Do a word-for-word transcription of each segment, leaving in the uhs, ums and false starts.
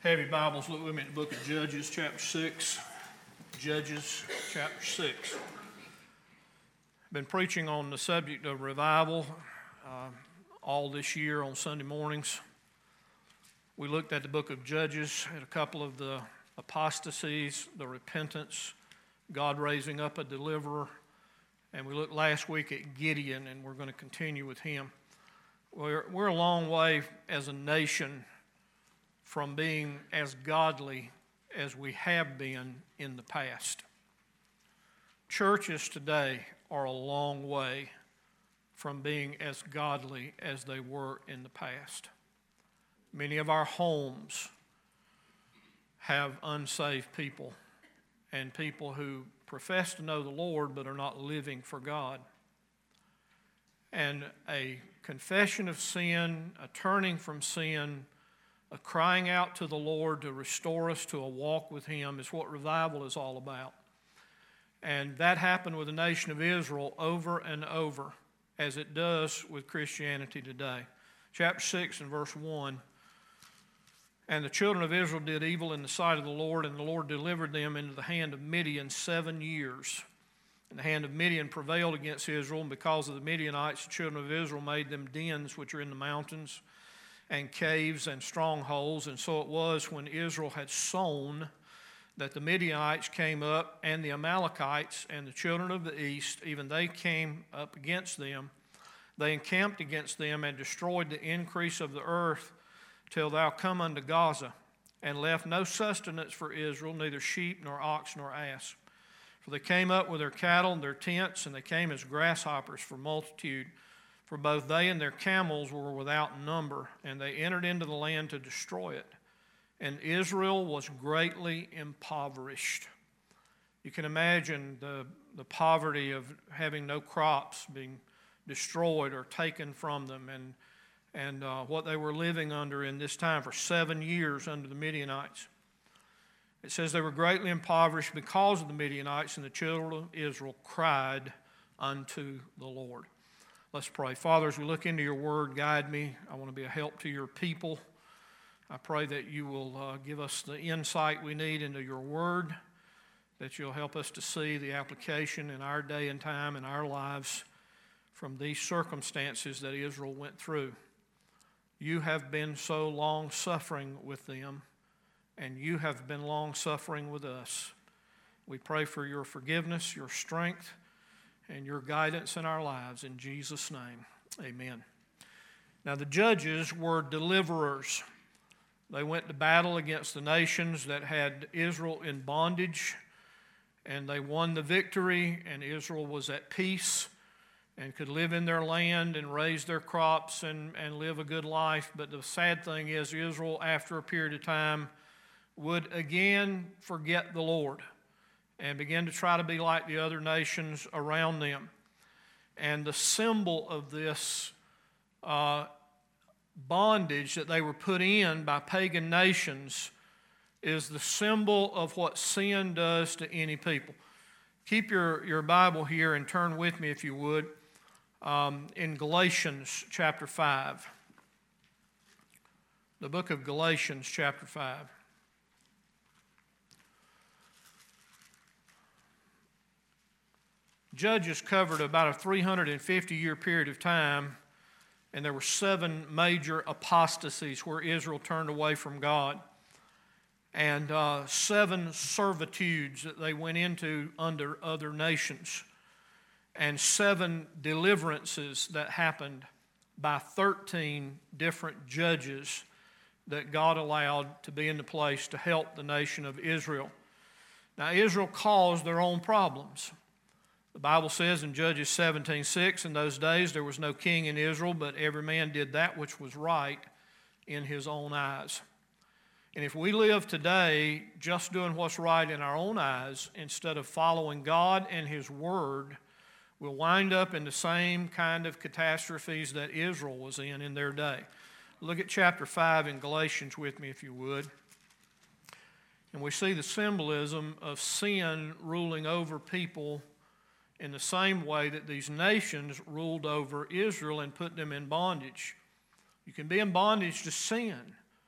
Have your Bibles, look with me at the book of Judges, chapter six. Judges, chapter six. I've been preaching on the subject of revival uh, all this year on Sunday mornings. We looked at the book of Judges, at a couple of the apostasies, the repentance, God raising up a deliverer. And we looked last week at Gideon, and we're going to continue with him. We're, we're a long way as a nation from being as godly as we have been in the past. Churches today are a long way from being as godly as they were in the past. Many of our homes have unsaved people and people who profess to know the Lord but are not living for God. And a confession of sin, a turning from sin, a crying out to the Lord to restore us to a walk with Him is what revival is all about. And that happened with the nation of Israel over and over, as it does with Christianity today. Chapter six and verse one. And the children of Israel did evil in the sight of the Lord, and the Lord delivered them into the hand of Midian seven years. And the hand of Midian prevailed against Israel, and because of the Midianites, the children of Israel made them dens which are in the mountains, and caves and strongholds. And so it was when Israel had sown that the Midianites came up, and the Amalekites and the children of the east, even they came up against them. They encamped against them and destroyed the increase of the earth till thou come unto Gaza, and left no sustenance for Israel, neither sheep nor ox nor ass. For they came up with their cattle and their tents, and they came as grasshoppers for multitude. For both they and their camels were without number, and they entered into the land to destroy it. And Israel was greatly impoverished. You can imagine the, the poverty of having no crops being destroyed or taken from them, and, and uh, what they were living under in this time for seven years under the Midianites. It says they were greatly impoverished because of the Midianites, and the children of Israel cried unto the Lord. Let's pray. Father, as we look into your word, guide me. I want to be a help to your people. I pray that you will uh, give us the insight we need into your word, that you'll help us to see the application in our day and time in our lives from these circumstances that Israel went through. You have been so long-suffering with them, and you have been long-suffering with us. We pray for your forgiveness, your strength, and your guidance in our lives. In Jesus' name, amen. Now, the judges were deliverers. They went to battle against the nations that had Israel in bondage, and they won the victory, and Israel was at peace and could live in their land and raise their crops and, and live a good life. But the sad thing is, Israel, after a period of time, would again forget the Lord and begin to try to be like the other nations around them. And the symbol of this uh, bondage that they were put in by pagan nations is the symbol of what sin does to any people. Keep your, your Bible here and turn with me, if you would, um, in Galatians chapter five. The book of Galatians chapter five. Judges covered about a three hundred fifty year period of time, and there were seven major apostasies where Israel turned away from God, and uh, seven servitudes that they went into under other nations, and seven deliverances that happened by thirteen different judges that God allowed to be in the place to help the nation of Israel. Now, Israel caused their own problems. The Bible says in Judges seventeen six, in those days there was no king in Israel, but every man did that which was right in his own eyes. And if we live today just doing what's right in our own eyes instead of following God and His Word, we'll wind up in the same kind of catastrophes that Israel was in in their day. Look at chapter five in Galatians with me, if you would. And we see the symbolism of sin ruling over people in the same way that these nations ruled over Israel and put them in bondage. You can be in bondage to sin.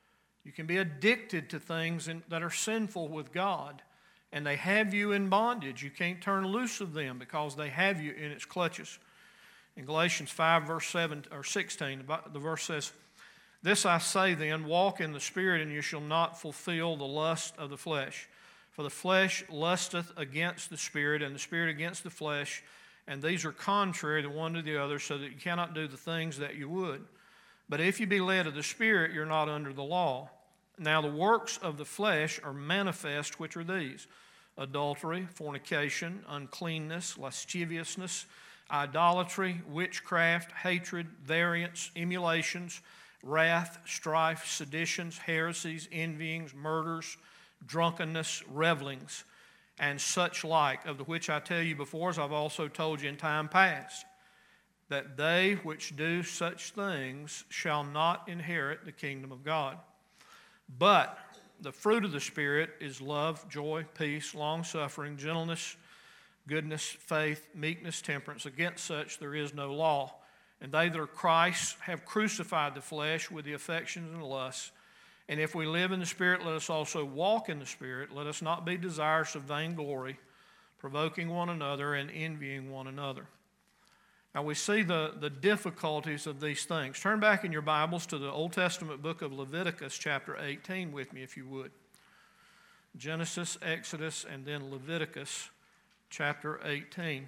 You can be addicted to things in, that are sinful with God, and they have you in bondage. You can't turn loose of them because they have you in its clutches. In Galatians five, verse seven or sixteen, the verse says, "This I say then, walk in the Spirit, and you shall not fulfill the lust of the flesh. For the flesh lusteth against the Spirit, and the Spirit against the flesh, and these are contrary the one to the other, so that you cannot do the things that you would. But if you be led of the Spirit, you're not under the law. Now the works of the flesh are manifest, which are these: adultery, fornication, uncleanness, lasciviousness, idolatry, witchcraft, hatred, variance, emulations, wrath, strife, seditions, heresies, envyings, murders, drunkenness, revelings, and such like, of the which I tell you before, as I've also told you in time past, that they which do such things shall not inherit the kingdom of God. But the fruit of the Spirit is love, joy, peace, long-suffering, gentleness, goodness, faith, meekness, temperance. Against such there is no law. And they that are Christ's have crucified the flesh with the affections and lusts. And if we live in the Spirit, let us also walk in the Spirit. Let us not be desirous of vainglory, provoking one another and envying one another." Now we see the, the difficulties of these things. Turn back in your Bibles to the Old Testament book of Leviticus chapter eighteen with me, if you would. Genesis, Exodus, and then Leviticus chapter eighteen.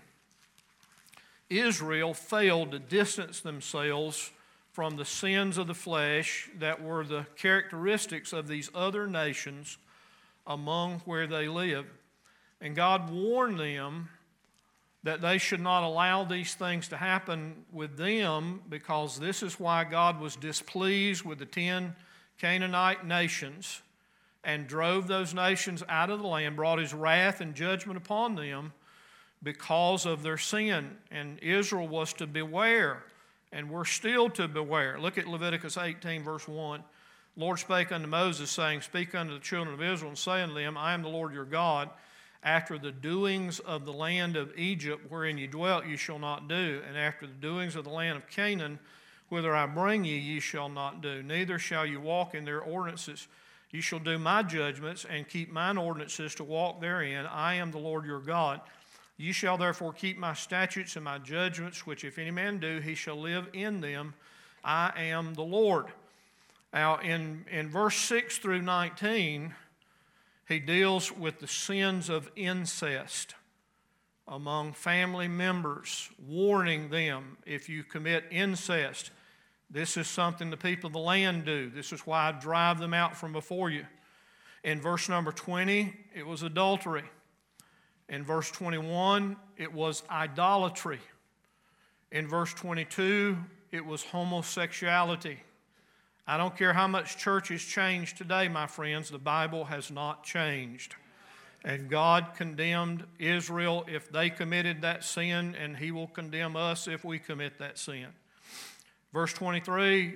Israel failed to distance themselves from the sins of the flesh that were the characteristics of these other nations among where they lived. And God warned them that they should not allow these things to happen with them, because this is why God was displeased with the ten Canaanite nations and drove those nations out of the land, brought his wrath and judgment upon them because of their sin. And Israel was to beware, and we're still to beware. Look at Leviticus eighteen, verse one. "The Lord spake unto Moses, saying, Speak unto the children of Israel, and say unto them, I am the Lord your God. After the doings of the land of Egypt wherein ye dwelt, ye shall not do. And after the doings of the land of Canaan, whither I bring ye, ye shall not do. Neither shall you walk in their ordinances. Ye shall do my judgments, and keep mine ordinances to walk therein. I am the Lord your God. Ye shall therefore keep my statutes and my judgments, which if any man do, he shall live in them. I am the Lord." Now, in, in verse six through nineteen, he deals with the sins of incest among family members, warning them, if you commit incest, this is something the people of the land do. This is why I drive them out from before you. In verse number twenty, it was adultery. In verse twenty-one, it was idolatry. In verse twenty-two, it was homosexuality. I don't care how much churches change today, my friends, the Bible has not changed. And God condemned Israel if they committed that sin, and he will condemn us if we commit that sin. Verse twenty-three,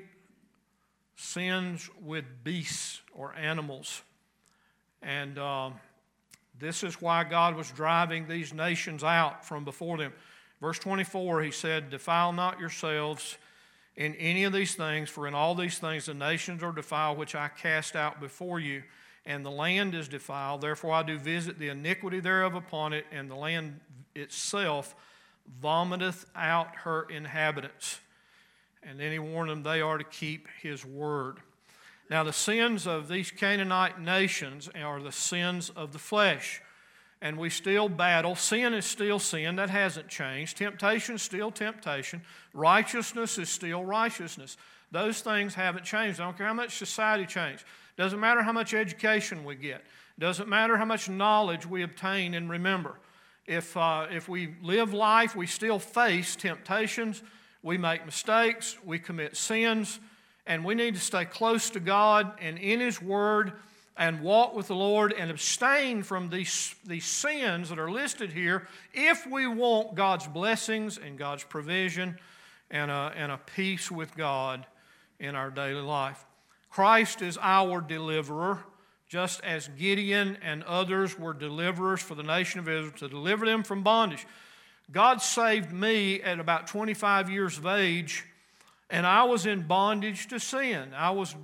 sins with beasts or animals. And uh, this is why God was driving these nations out from before them. Verse twenty-four, he said, "Defile not yourselves in any of these things, for in all these things the nations are defiled, which I cast out before you. And the land is defiled, therefore I do visit the iniquity thereof upon it, and the land itself vomiteth out her inhabitants." And then he warned them they are to keep his word. Now the sins of these Canaanite nations are the sins of the flesh. And we still battle. Sin is still sin. That hasn't changed. Temptation is still temptation. Righteousness is still righteousness. Those things haven't changed. I don't care how much society changed. Doesn't matter how much education we get. Doesn't matter how much knowledge we obtain and remember. If, uh, if we live life, we still face temptations. We make mistakes. We commit sins. And we need to stay close to God and in his word and walk with the Lord and abstain from these, these sins that are listed here if we want God's blessings and God's provision and a, and a peace with God in our daily life. Christ is our deliverer, just as Gideon and others were deliverers for the nation of Israel to deliver them from bondage. God saved me at about twenty-five years of age, and I was in bondage to sin. I was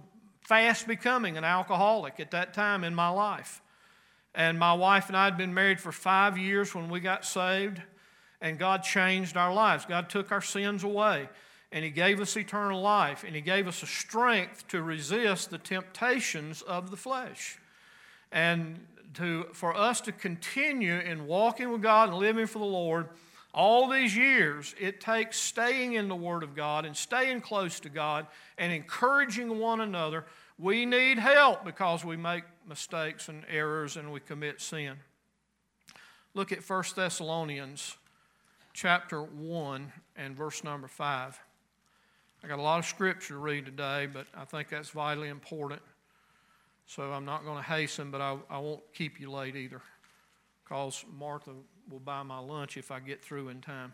fast becoming an alcoholic at that time in my life. And my wife and I had been married for five years when we got saved, and God changed our lives. God took our sins away, and He gave us eternal life, and He gave us a strength to resist the temptations of the flesh. And to, for us to continue in walking with God and living for the Lord all these years, it takes staying in the Word of God and staying close to God and encouraging one another. We need help because we make mistakes and errors and we commit sin. Look at First Thessalonians chapter one and verse number five. I got a lot of scripture to read today, but I think that's vitally important. So I'm not going to hasten, but I, I won't keep you late either, because Martha will buy my lunch if I get through in time.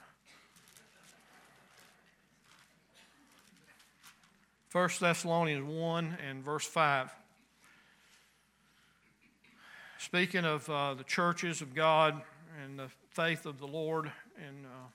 First Thessalonians one and verse five. Speaking of uh, the churches of God and the faith of the Lord, and uh,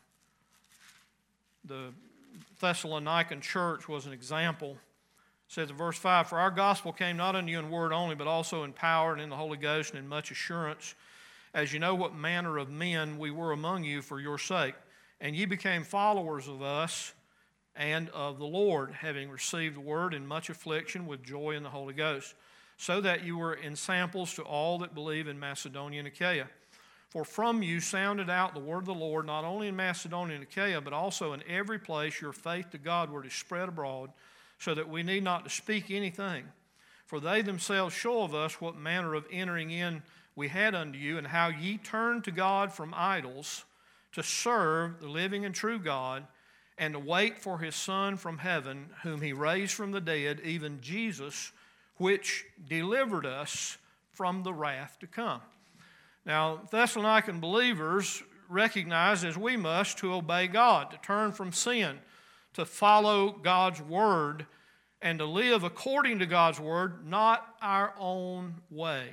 the Thessalonican church was an example. It says in verse five, "For our gospel came not unto you in word only, but also in power and in the Holy Ghost and in much assurance, as you know what manner of men we were among you for your sake. And ye became followers of us and of the Lord, having received the word in much affliction with joy in the Holy Ghost, so that you were ensamples to all that believe in Macedonia and Achaia. For from you sounded out the word of the Lord, not only in Macedonia and Achaia, but also in every place your faith to Godward is spread abroad, so that we need not to speak anything. For they themselves show of us what manner of entering in we had unto you, and how ye turned to God from idols to serve the living and true God, and to wait for His Son from heaven, whom He raised from the dead, even Jesus, which delivered us from the wrath to come." Now, Thessalonican believers recognize, as we must, to obey God, to turn from sin, to follow God's word, and to live according to God's word, not our own way.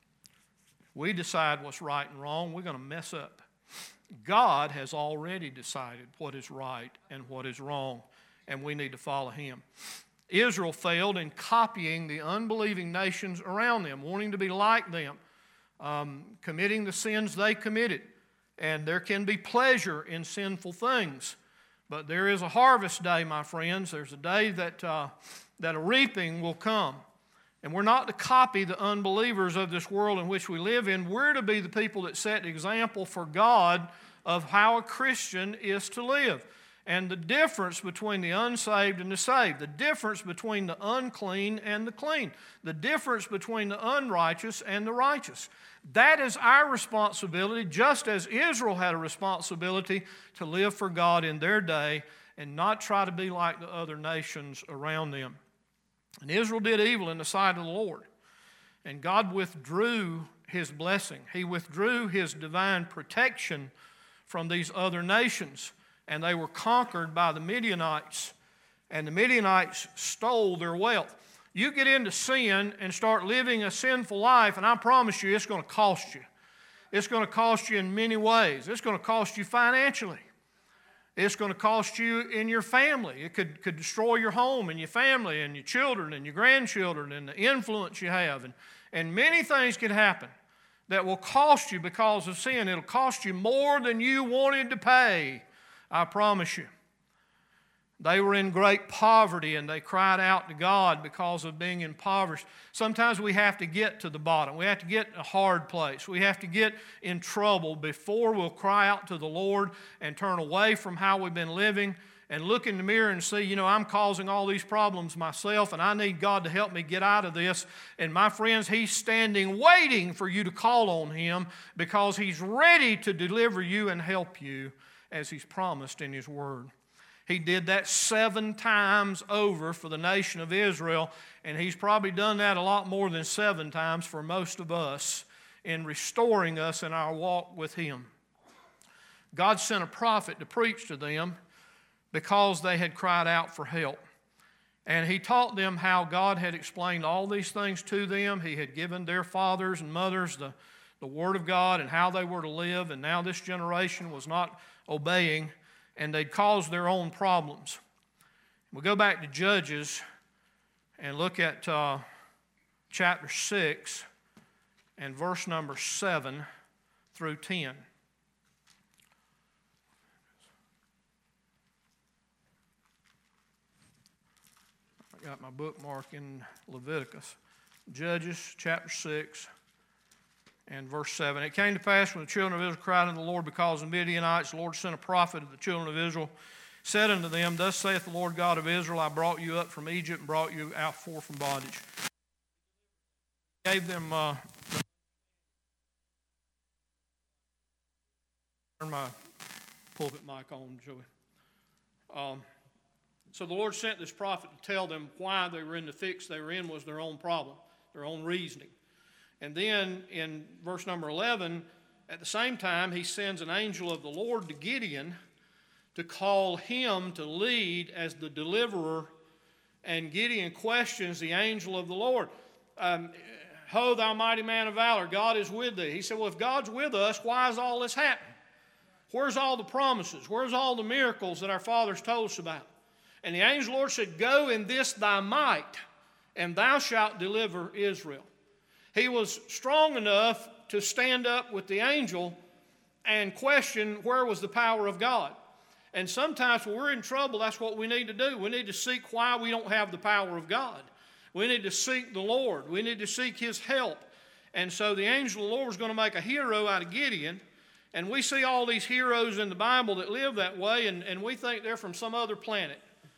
We decide what's right and wrong, we're going to mess up. God has already decided what is right and what is wrong, and we need to follow Him. Israel failed in copying the unbelieving nations around them, wanting to be like them, um, committing the sins they committed. And there can be pleasure in sinful things. But there is a harvest day, my friends. There's a day that, uh, that a reaping will come. And we're not to copy the unbelievers of this world in which we live in. We're to be the people that set the example for God of how a Christian is to live. And the difference between the unsaved and the saved, the difference between the unclean and the clean, the difference between the unrighteous and the righteous. That is our responsibility, just as Israel had a responsibility to live for God in their day and not try to be like the other nations around them. And Israel did evil in the sight of the Lord, and God withdrew His blessing. He withdrew His divine protection from these other nations, and they were conquered by the Midianites, and the Midianites stole their wealth. You get into sin and start living a sinful life, and I promise you it's going to cost you. It's going to cost you in many ways. It's going to cost you financially. It's going to cost you in your family. It could, could destroy your home and your family and your children and your grandchildren and the influence you have. And, and many things can happen that will cost you because of sin. It'll cost you more than you wanted to pay, I promise you. They were in great poverty, and they cried out to God because of being impoverished. Sometimes we have to get to the bottom. We have to get in a hard place. We have to get in trouble before we'll cry out to the Lord and turn away from how we've been living and look in the mirror and see, you know, I'm causing all these problems myself, and I need God to help me get out of this. And my friends, He's standing waiting for you to call on Him, because He's ready to deliver you and help you as He's promised in His Word. He did that seven times over for the nation of Israel, and He's probably done that a lot more than seven times for most of us in restoring us in our walk with Him. God sent a prophet to preach to them because they had cried out for help. And he taught them how God had explained all these things to them. He had given their fathers and mothers the, the Word of God and how they were to live, and now this generation was not obeying, and they'd caused their own problems. We go back to Judges, and look at uh, chapter six and verse number seven through ten. I got my bookmark in Leviticus. Judges chapter six and verse seven. It came to pass when the children of Israel cried unto the Lord because of the Midianites, the Lord sent a prophet of the children of Israel, said unto them, Thus saith the Lord God of Israel, I brought you up from Egypt and brought you out forth from bondage. Gave them, uh, turn my pulpit mic on, Joey. Um, so the Lord sent this prophet to tell them why they were in the fix they were in was their own problem, their own reasoning. And then in verse number eleven, at the same time, he sends an angel of the Lord to Gideon to call him to lead as the deliverer. And Gideon questions the angel of the Lord. Um, Ho, thou mighty man of valor, God is with thee. He said, well, if God's with us, why is all this happening? Where's all the promises? Where's all the miracles that our fathers told us about? And the angel of the Lord said, Go in this thy might, and thou shalt deliver Israel. He was strong enough to stand up with the angel and question where was the power of God. And sometimes when we're in trouble, that's what we need to do. We need to seek why we don't have the power of God. We need to seek the Lord. We need to seek His help. And so the angel of the Lord is going to make a hero out of Gideon. And we see all these heroes in the Bible that live that way, and, and we think they're from some other planet.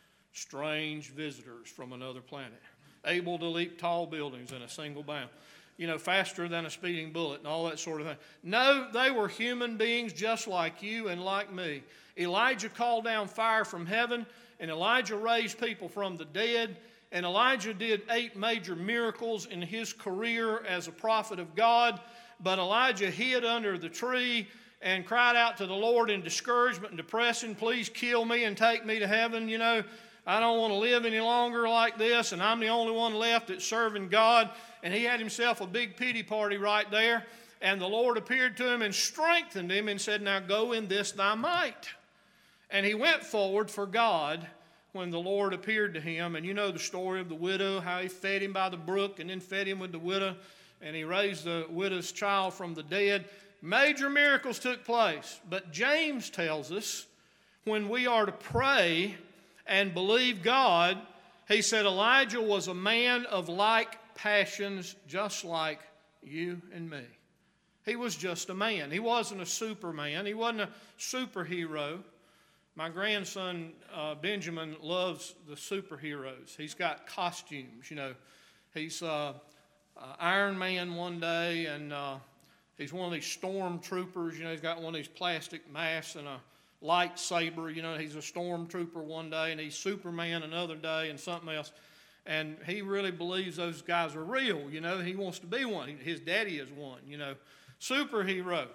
Strange visitors from another planet, able to leap tall buildings in a single bound. You know, faster than a speeding bullet and all that sort of thing. No, they were human beings just like you and like me. Elijah called down fire from heaven, and Elijah raised people from the dead, and Elijah did eight major miracles in his career as a prophet of God, but Elijah hid under the tree and cried out to the Lord in discouragement and depression, please kill me and take me to heaven, you know. I don't want to live any longer like this, and I'm the only one left that's serving God. And he had himself a big pity party right there, and the Lord appeared to him and strengthened him and said, now go in this thy might. And he went forward for God when the Lord appeared to him. And you know the story of the widow, how he fed him by the brook and then fed him with the widow, and he raised the widow's child from the dead. Major miracles took place. But James tells us when we are to pray and believe God, he said Elijah was a man of like passions just like you and me. He was just a man. He wasn't a superman. He wasn't a superhero. My grandson, uh, Benjamin, loves the superheroes. He's got costumes, you know. He's uh, uh, Iron Man one day, and uh, he's one of these stormtroopers. You know, he's got one of these plastic masks and a lightsaber. You know, he's a stormtrooper one day, and he's Superman another day, and something else. And he really believes those guys are real. You know, he wants to be one. His daddy is one. You know, superhero.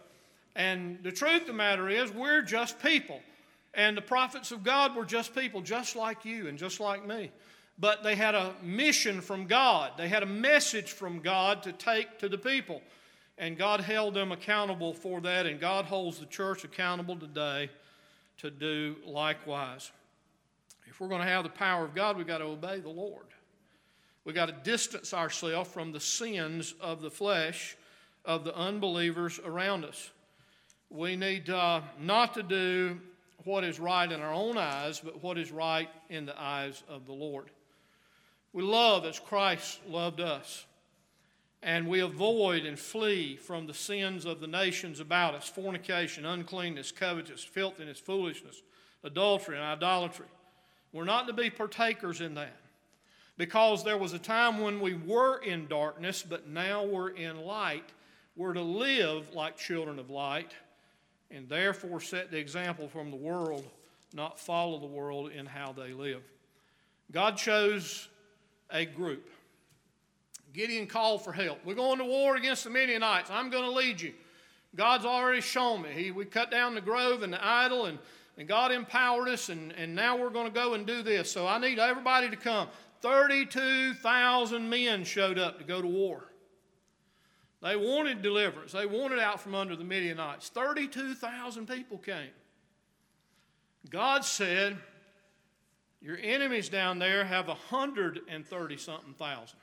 And the truth of the matter is, we're just people. And the prophets of God were just people, just like you and just like me. But they had a mission from God. They had a message from God to take to the people. And God held them accountable for that. And God holds the church accountable today to do likewise. If we're going to have the power of God, we've got to obey the Lord. We've got to distance ourselves from the sins of the flesh of the unbelievers around us. We need uh, not to do what is right in our own eyes, but what is right in the eyes of the Lord. We love as Christ loved us, and we avoid and flee from the sins of the nations about us: fornication, uncleanness, covetousness, filthiness, foolishness, adultery, and idolatry. We're not to be partakers in that, because there was a time when we were in darkness, but now we're in light. We're to live like children of light, and therefore set the example from the world, not follow the world in how they live. God chose a group. Gideon called for help. We're going to war against the Midianites. I'm going to lead you. God's already shown me. He, we cut down the grove and the idol, and, and God empowered us, and, and now we're going to go and do this. So I need everybody to come. thirty-two thousand men showed up to go to war. They wanted deliverance. They wanted out from under the Midianites. thirty-two thousand people came. God said, Your enemies down there have one hundred thirty-something thousand.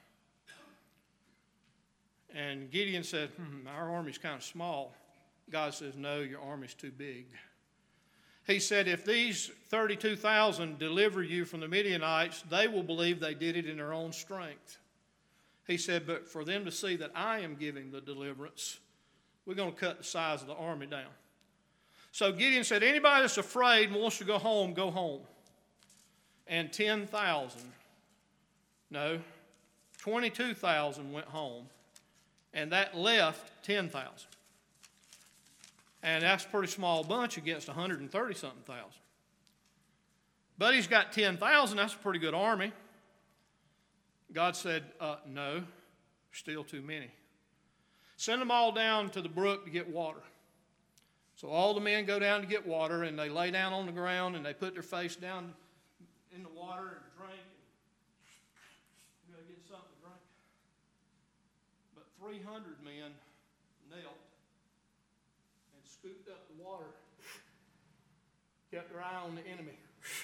And Gideon said, hmm, our army's kind of small. God says, no, your army's too big. He said, if these thirty-two thousand deliver you from the Midianites, they will believe they did it in their own strength. He said, but for them to see that I am giving the deliverance, we're going to cut the size of the army down. So Gideon said, anybody that's afraid and wants to go home, go home. And ten thousand, no, twenty-two thousand went home, and that left ten thousand. And that's a pretty small bunch against one hundred thirty-something thousand. But he's got ten thousand, that's a pretty good army. God said, uh, no, still too many. Send them all down to the brook to get water. So all the men go down to get water, and they lay down on the ground, and they put their face down in the water and drink. You gotta get something to drink. But three hundred men knelt and scooped up the water, kept their eye on the enemy.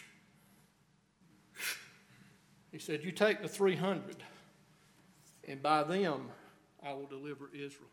He said, you take the three hundred, and by them I will deliver Israel.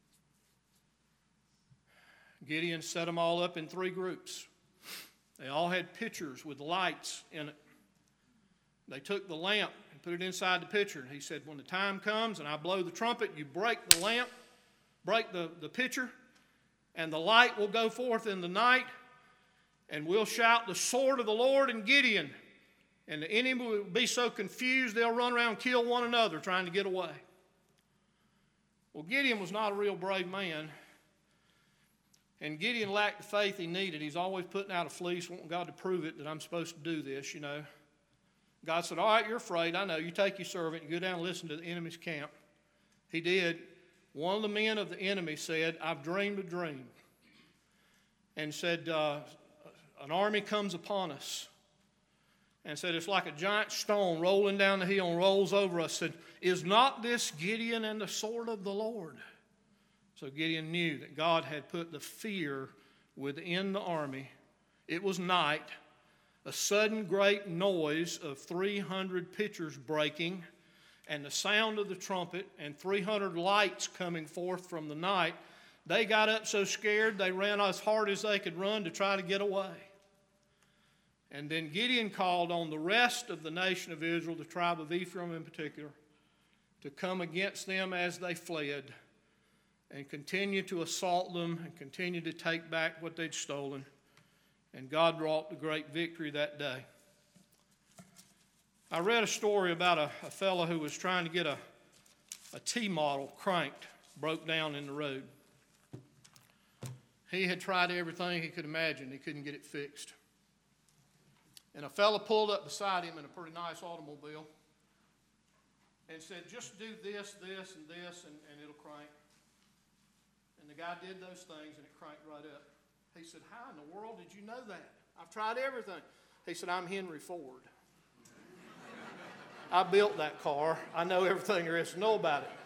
Gideon set them all up in three groups. They all had pitchers with lights in it. They took the lamp and put it inside the pitcher. He said, when the time comes and I blow the trumpet, you break the lamp, break the, the pitcher, and the light will go forth in the night, and we'll shout the sword of the Lord and Gideon. And the enemy will be so confused they'll run around and kill one another trying to get away. Well, Gideon was not a real brave man. And Gideon lacked the faith he needed. He's always putting out a fleece, wanting God to prove it that I'm supposed to do this, you know. God said, all right, you're afraid. I know. You take your servant and go down and listen to the enemy's camp. He did. One of the men of the enemy said, I've dreamed a dream. And said, uh, an army comes upon us. And said, it's like a giant stone rolling down the hill and rolls over us. Said, is not this Gideon and the sword of the Lord? So Gideon knew that God had put the fear within the army. It was night. A sudden great noise of three hundred pitchers breaking, and the sound of the trumpet, and three hundred lights coming forth from the night. They got up so scared they ran as hard as they could run to try to get away. And then Gideon called on the rest of the nation of Israel, the tribe of Ephraim in particular, to come against them as they fled and continue to assault them and continue to take back what they'd stolen. And God brought the great victory that day. I read a story about a, a fellow who was trying to get a, a T-model cranked, broke down in the road. He had tried everything he could imagine. He couldn't get it fixed. And a fellow pulled up beside him in a pretty nice automobile and said, just do this, this, and this, and, and it'll crank. And the guy did those things, and it cranked right up. He said, how in the world did you know that? I've tried everything. He said, I'm Henry Ford. I built that car. I know everything there is to know about it.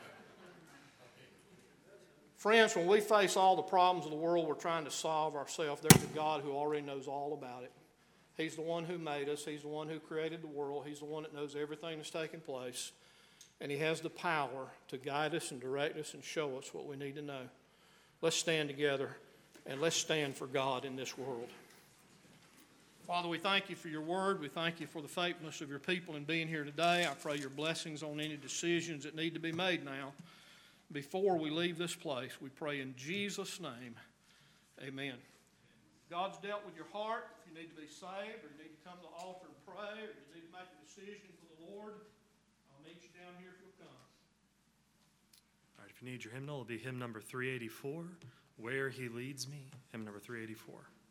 Friends, when we face all the problems of the world we're trying to solve ourselves, there's a God who already knows all about it. He's the one who made us. He's the one who created the world. He's the one that knows everything that's taking place. And he has the power to guide us and direct us and show us what we need to know. Let's stand together and let's stand for God in this world. Father, we thank you for your word. We thank you for the faithfulness of your people in being here today. I pray your blessings on any decisions that need to be made now. Before we leave this place, we pray in Jesus' name. Amen. God's dealt with your heart. If you need to be saved, or you need to come to the altar and pray, or you need to make a decision for the Lord, I'll meet you down here if you'll come. All right, if you need your hymnal, it'll be hymn number three eighty-four, Where He Leads Me, hymn number three eighty-four.